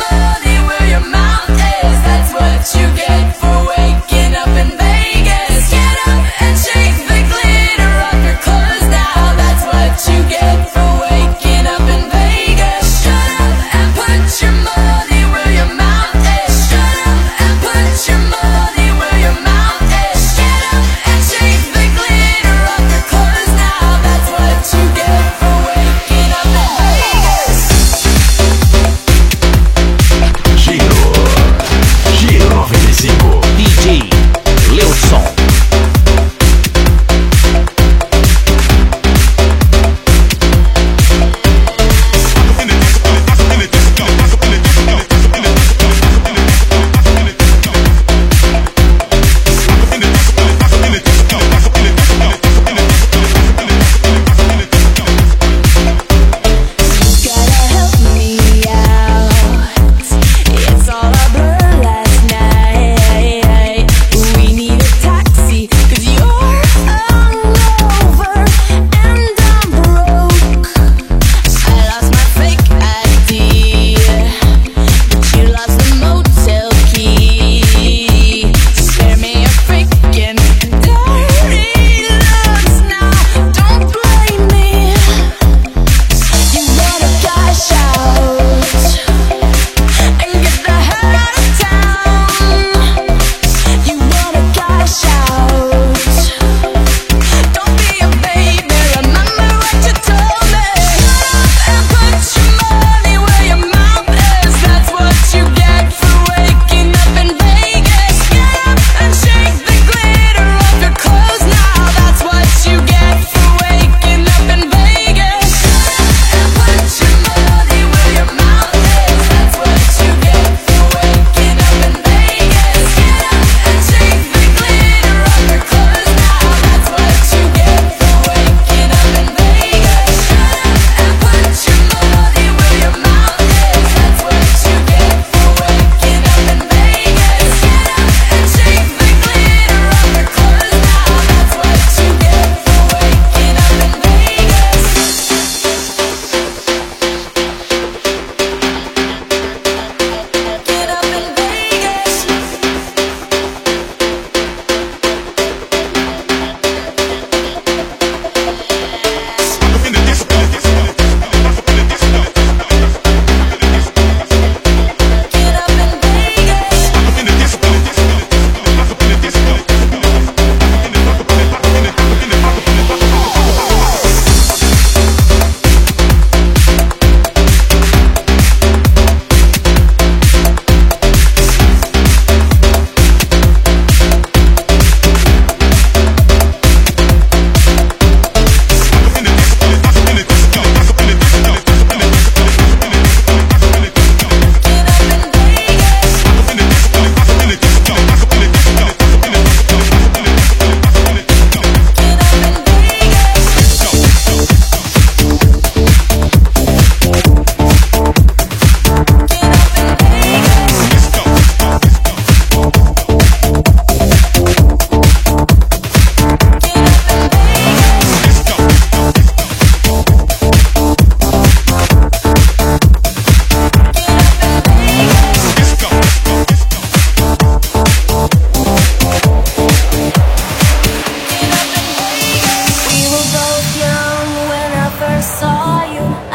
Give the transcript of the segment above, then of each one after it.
money where your mouth is. That's what you get for waking up in Vegas. Get up and shake the glitter off your clothes now. That's what you get for waking up in Vegas. Shut up and put your money where your mouth is. Shut up and put your money where your mouth is. Get up and shake the glitter off your clothes now. That's what you get for waking up in Vegas. Giro 95, DJ Leudson.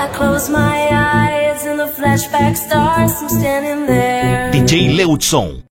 Flashback stars, I'm standing there. DJ Leudson.